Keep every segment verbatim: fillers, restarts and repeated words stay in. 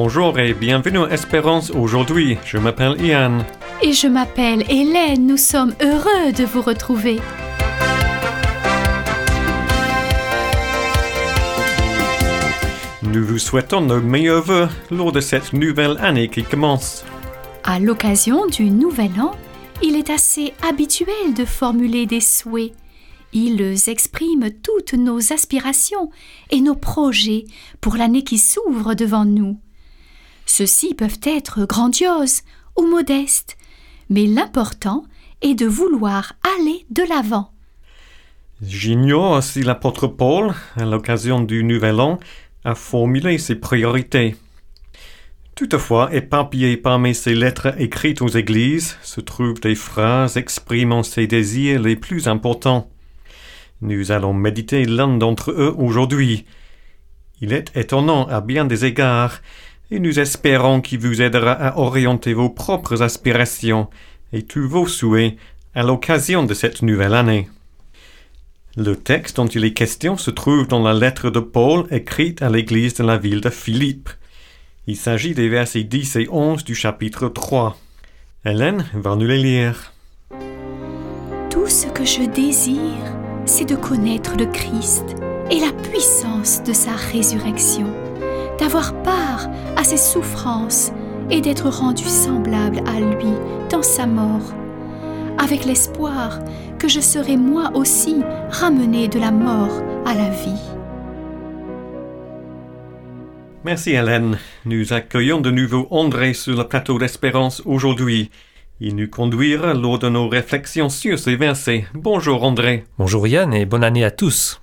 Bonjour et bienvenue à Espérance aujourd'hui. Je m'appelle Ian. Et je m'appelle Hélène. Nous sommes heureux de vous retrouver. Nous vous souhaitons nos meilleurs vœux lors de cette nouvelle année qui commence. À l'occasion du Nouvel An, il est assez habituel de formuler des souhaits. Ils expriment toutes nos aspirations et nos projets pour l'année qui s'ouvre devant nous. Ceux-ci peuvent être grandioses ou modestes, mais l'important est de vouloir aller de l'avant. J'ignore si l'apôtre Paul, à l'occasion du Nouvel An, a formulé ses priorités. Toutefois, éparpillées parmi ses lettres écrites aux églises, se trouvent des phrases exprimant ses désirs les plus importants. Nous allons méditer l'un d'entre eux aujourd'hui. Il est étonnant à bien des égards, et nous espérons qu'il vous aidera à orienter vos propres aspirations et tous vos souhaits à l'occasion de cette nouvelle année. Le texte dont il est question se trouve dans la lettre de Paul écrite à l'église de la ville de Philippe. Il s'agit des versets dix et onze du chapitre trois. Hélène va nous les lire. Tout ce que je désire, c'est de connaître le Christ et la puissance de sa résurrection, d'avoir part à ses souffrances et d'être rendu semblable à lui dans sa mort, avec l'espoir que je serai moi aussi ramené de la mort à la vie. Merci Hélène. Nous accueillons de nouveau André sur le plateau d'Espérance aujourd'hui. Il nous conduira lors de nos réflexions sur ces versets. Bonjour André. Bonjour Yann et bonne année à tous.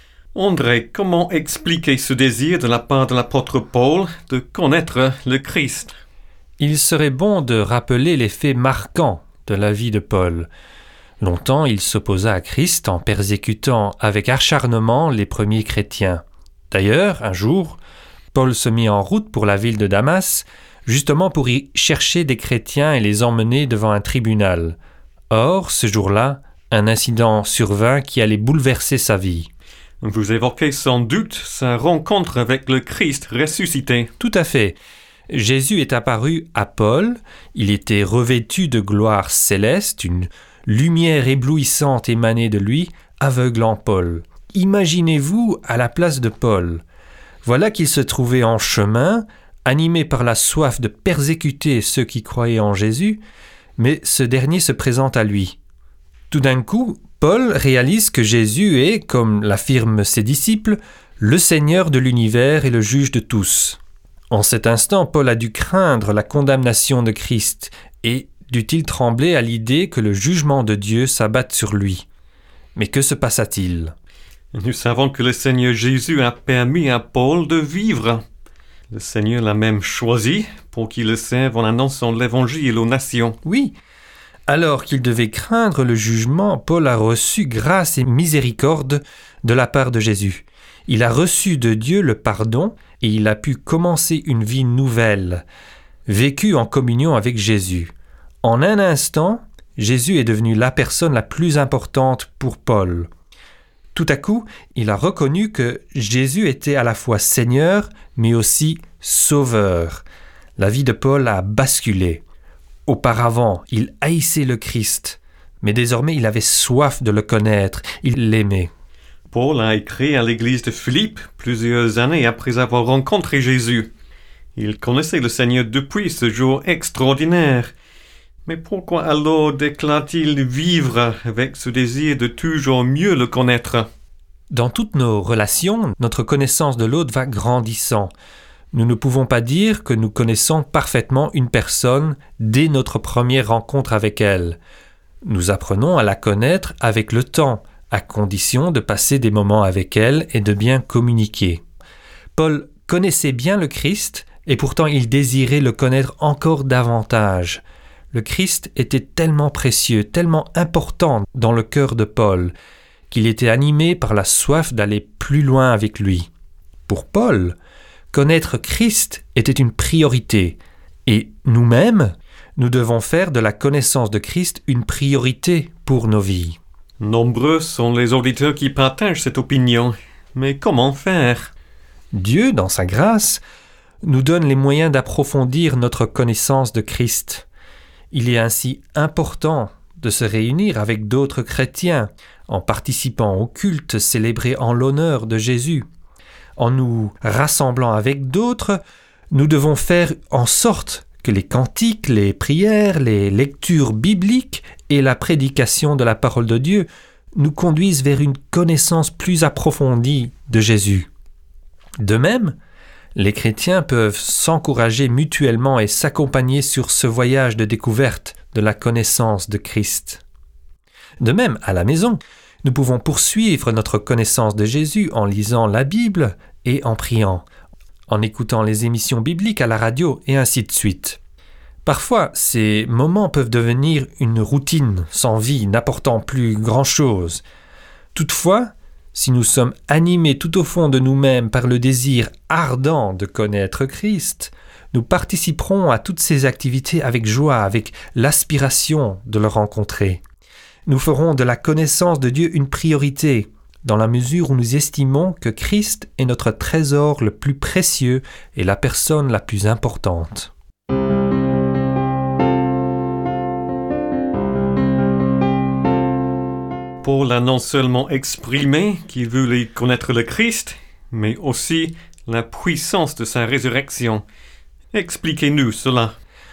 André, comment expliquer ce désir de la part de l'apôtre Paul de connaître le Christ? Il serait bon de rappeler les faits marquants de la vie de Paul. Longtemps, il s'opposa à Christ en persécutant avec acharnement les premiers chrétiens. D'ailleurs, un jour, Paul se mit en route pour la ville de Damas, justement pour y chercher des chrétiens et les emmener devant un tribunal. Or, ce jour-là, un incident survint qui allait bouleverser sa vie. Vous évoquez sans doute sa rencontre avec le Christ ressuscité. Tout à fait. Jésus est apparu à Paul, il était revêtu de gloire céleste, une lumière éblouissante émanait de lui, aveuglant Paul. Imaginez-vous à la place de Paul. Voilà qu'il se trouvait en chemin, animé par la soif de persécuter ceux qui croyaient en Jésus, mais ce dernier se présente à lui. Tout d'un coup, Paul réalise que Jésus est, comme l'affirment ses disciples, le Seigneur de l'univers et le juge de tous. En cet instant, Paul a dû craindre la condamnation de Christ et dut-il trembler à l'idée que le jugement de Dieu s'abatte sur lui. Mais que se passa-t-il ? Nous savons que le Seigneur Jésus a permis à Paul de vivre. Le Seigneur l'a même choisi pour qu'il le serve en annonçant l'Évangile aux nations. Oui. Alors qu'il devait craindre le jugement, Paul a reçu grâce et miséricorde de la part de Jésus. Il a reçu de Dieu le pardon et il a pu commencer une vie nouvelle, vécue en communion avec Jésus. En un instant, Jésus est devenu la personne la plus importante pour Paul. Tout à coup, il a reconnu que Jésus était à la fois Seigneur, mais aussi Sauveur. La vie de Paul a basculé. Auparavant, il haïssait le Christ, mais désormais il avait soif de le connaître, il l'aimait. Paul a écrit à l'église de Philippe plusieurs années après avoir rencontré Jésus. Il connaissait le Seigneur depuis ce jour extraordinaire. Mais pourquoi alors déclare-t-il vivre avec ce désir de toujours mieux le connaître? Dans toutes nos relations, notre connaissance de l'autre va grandissant. Nous ne pouvons pas dire que nous connaissons parfaitement une personne dès notre première rencontre avec elle. Nous apprenons à la connaître avec le temps, à condition de passer des moments avec elle et de bien communiquer. Paul connaissait bien le Christ et pourtant il désirait le connaître encore davantage. Le Christ était tellement précieux, tellement important dans le cœur de Paul, qu'il était animé par la soif d'aller plus loin avec lui. Pour Paul, connaître Christ était une priorité, et nous-mêmes, nous devons faire de la connaissance de Christ une priorité pour nos vies. Nombreux sont les auditeurs qui partagent cette opinion, mais comment faire? Dieu, dans sa grâce, nous donne les moyens d'approfondir notre connaissance de Christ. Il est ainsi important de se réunir avec d'autres chrétiens, en participant au culte célébré en l'honneur de Jésus. En nous rassemblant avec d'autres, nous devons faire en sorte que les cantiques, les prières, les lectures bibliques et la prédication de la parole de Dieu nous conduisent vers une connaissance plus approfondie de Jésus. De même, les chrétiens peuvent s'encourager mutuellement et s'accompagner sur ce voyage de découverte de la connaissance de Christ. De même, à la maison, nous pouvons poursuivre notre connaissance de Jésus en lisant la Bible et en priant, en écoutant les émissions bibliques à la radio et ainsi de suite. Parfois, ces moments peuvent devenir une routine sans vie, n'apportant plus grand-chose. Toutefois, si nous sommes animés tout au fond de nous-mêmes par le désir ardent de connaître Christ, nous participerons à toutes ces activités avec joie, avec l'aspiration de le rencontrer. Nous ferons de la connaissance de Dieu une priorité, dans la mesure où nous estimons que Christ est notre trésor le plus précieux et la personne la plus importante. Paul a non seulement exprimé qu'il voulait connaître le Christ, mais aussi la puissance de sa résurrection. Expliquez-nous cela.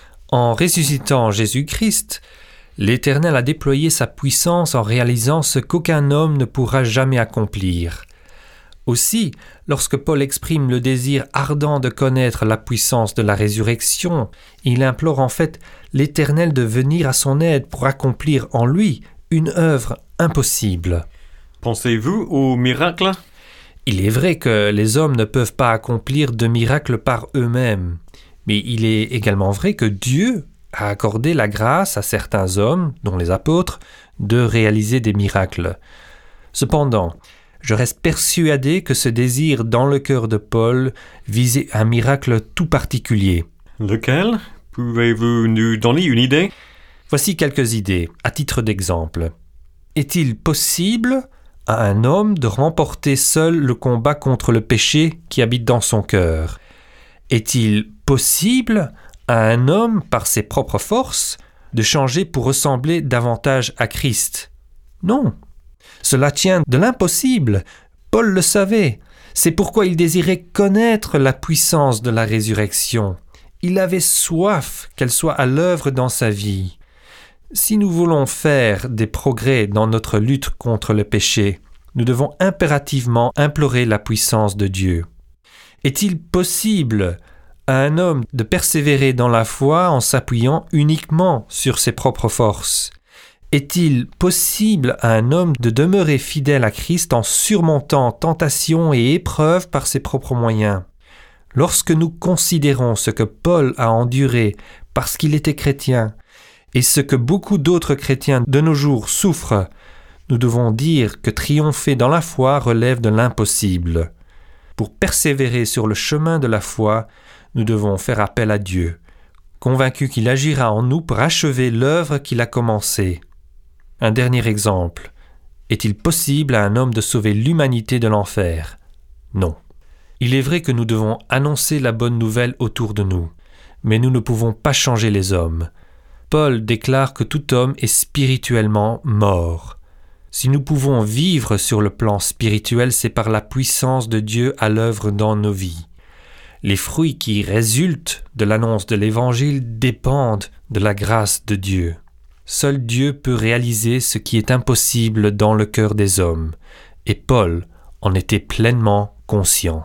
En ressuscitant Jésus-Christ, l'Éternel a déployé sa puissance en réalisant ce qu'aucun homme ne pourra jamais accomplir. Aussi, lorsque Paul exprime le désir ardent de connaître la puissance de la résurrection, il implore en fait l'Éternel de venir à son aide pour accomplir en lui une œuvre impossible. Pensez-vous aux miracles? Il est vrai que les hommes ne peuvent pas accomplir de miracles par eux-mêmes, mais il est également vrai que Dieu a accordé la grâce à certains hommes, dont les apôtres, de réaliser des miracles. Cependant, je reste persuadé que ce désir dans le cœur de Paul visait un miracle tout particulier. Lequel? Pouvez-vous nous donner une idée? Voici quelques idées, à titre d'exemple. Est-il possible à un homme de remporter seul le combat contre le péché qui habite dans son cœur? Est-il possible à un homme, par ses propres forces, de changer pour ressembler davantage à Christ? Non. Cela tient de l'impossible. Paul le savait. C'est pourquoi il désirait connaître la puissance de la résurrection. Il avait soif qu'elle soit à l'œuvre dans sa vie. Si nous voulons faire des progrès dans notre lutte contre le péché, nous devons impérativement implorer la puissance de Dieu. Est-il possible à un homme de persévérer dans la foi en s'appuyant uniquement sur ses propres forces? Est-il possible à un homme de demeurer fidèle à Christ en surmontant tentations et épreuves par ses propres moyens? Lorsque nous considérons ce que Paul a enduré parce qu'il était chrétien, et ce que beaucoup d'autres chrétiens de nos jours souffrent, nous devons dire que triompher dans la foi relève de l'impossible. Pour persévérer sur le chemin de la foi, nous devons faire appel à Dieu, convaincus qu'il agira en nous pour achever l'œuvre qu'il a commencée. Un dernier exemple. Est-il possible à un homme de sauver l'humanité de l'enfer? Non. Il est vrai que nous devons annoncer la bonne nouvelle autour de nous, mais nous ne pouvons pas changer les hommes. Paul déclare que tout homme est spirituellement mort. Si nous pouvons vivre sur le plan spirituel, c'est par la puissance de Dieu à l'œuvre dans nos vies. Les fruits qui résultent de l'annonce de l'Évangile dépendent de la grâce de Dieu. Seul Dieu peut réaliser ce qui est impossible dans le cœur des hommes, et Paul en était pleinement conscient.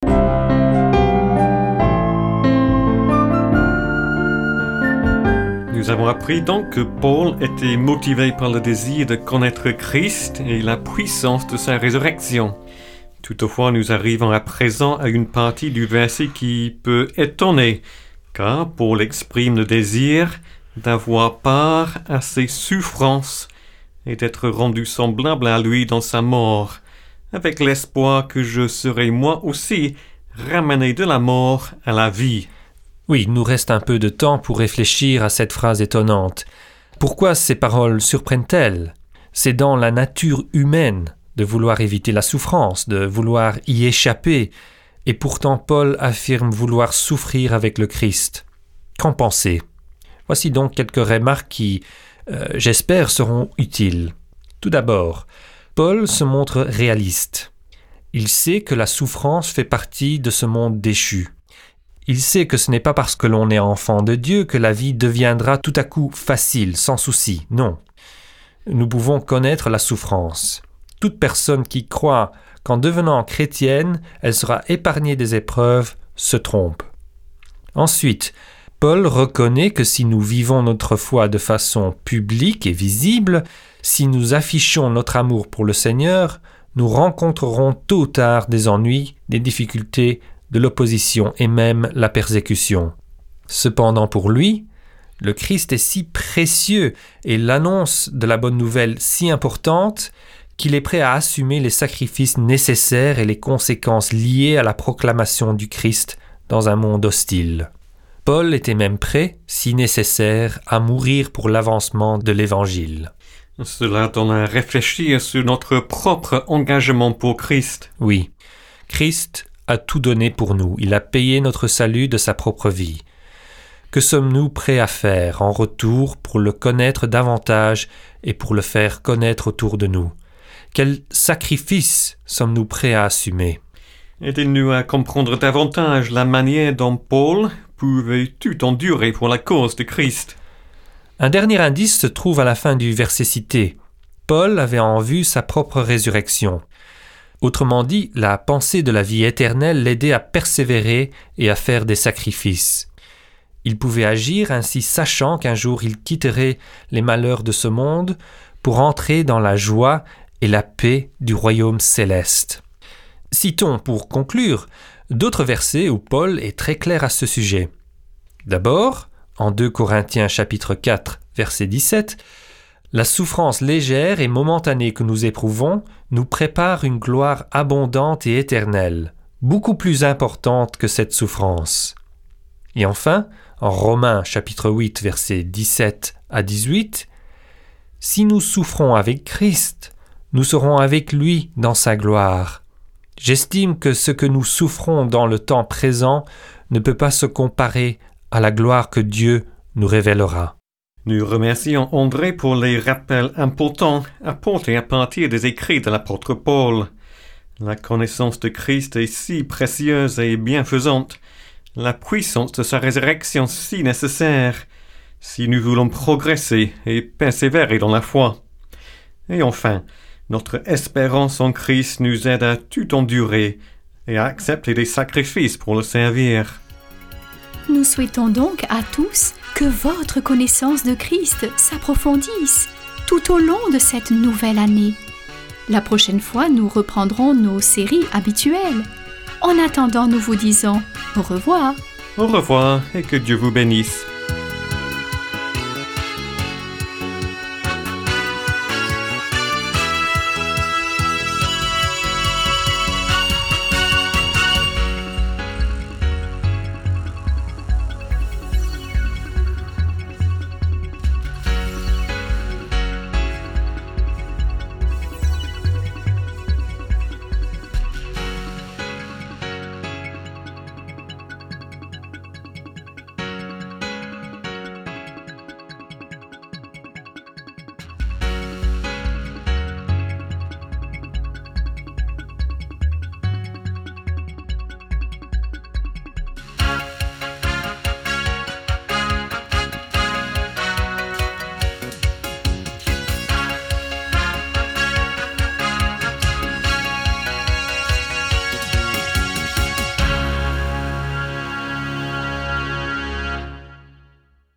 Nous avons appris donc que Paul était motivé par le désir de connaître Christ et la puissance de sa résurrection. Toutefois, nous arrivons à présent à une partie du verset qui peut étonner, car Paul exprime le désir d'avoir part à ses souffrances et d'être rendu semblable à lui dans sa mort, avec l'espoir que je serai moi aussi ramené de la mort à la vie. Oui, il nous reste un peu de temps pour réfléchir à cette phrase étonnante. Pourquoi ces paroles surprennent-elles? C'est dans la nature humaine de vouloir éviter la souffrance, de vouloir y échapper, Et pourtant Paul affirme vouloir souffrir avec le Christ. Qu'en pensez ? Voici donc quelques remarques qui, euh, j'espère, seront utiles. Tout d'abord, Paul se montre réaliste. Il sait que la souffrance fait partie de ce monde déchu. Il sait que ce n'est pas parce que l'on est enfant de Dieu que la vie deviendra tout à coup facile, sans souci. Non. Nous pouvons connaître la souffrance. Toute personne qui croit qu'en devenant chrétienne, elle sera épargnée des épreuves, se trompe. Ensuite, Paul reconnaît que si nous vivons notre foi de façon publique et visible, si nous affichons notre amour pour le Seigneur, nous rencontrerons tôt ou tard des ennuis, des difficultés, de l'opposition et même la persécution. Cependant pour lui, le Christ est si précieux et l'annonce de la bonne nouvelle si importante qu'il est prêt à assumer les sacrifices nécessaires et les conséquences liées à la proclamation du Christ dans un monde hostile. Paul était même prêt, si nécessaire, à mourir pour l'avancement de l'Évangile. Cela donne à réfléchir sur notre propre engagement pour Christ. Oui, Christ a tout donné pour nous. Il a payé notre salut de sa propre vie. Que sommes-nous prêts à faire en retour pour le connaître davantage et pour le faire connaître autour de nous ? Quel sacrifice sommes-nous prêts à assumer ? Aidez-nous à comprendre davantage la manière dont Paul pouvait tout endurer pour la cause de Christ. Un dernier indice se trouve à la fin du verset cité. Paul avait en vue sa propre résurrection. Autrement dit, la pensée de la vie éternelle l'aidait à persévérer et à faire des sacrifices. Il pouvait agir ainsi sachant qu'un jour il quitterait les malheurs de ce monde pour entrer dans la joie et la paix du royaume céleste. Citons pour conclure d'autres versets où Paul est très clair à ce sujet. D'abord, en deux Corinthiens chapitre quatre, verset dix-sept, la souffrance légère et momentanée que nous éprouvons nous prépare une gloire abondante et éternelle, beaucoup plus importante que cette souffrance. Et enfin, en Romains chapitre huit, versets dix-sept à dix-huit, « Si nous souffrons avec Christ, nous serons avec lui dans sa gloire. J'estime que ce que nous souffrons dans le temps présent ne peut pas se comparer à la gloire que Dieu nous révélera. » Nous remercions André pour les rappels importants apportés à partir des écrits de l'apôtre Paul. La connaissance de Christ est si précieuse et bienfaisante, la puissance de sa résurrection si nécessaire, si nous voulons progresser et persévérer dans la foi. Et enfin, notre espérance en Christ nous aide à tout endurer et à accepter des sacrifices pour le servir. Nous souhaitons donc à tous que votre connaissance de Christ s'approfondisse tout au long de cette nouvelle année. La prochaine fois, nous reprendrons nos séries habituelles. En attendant, nous vous disons au revoir. Au revoir et que Dieu vous bénisse.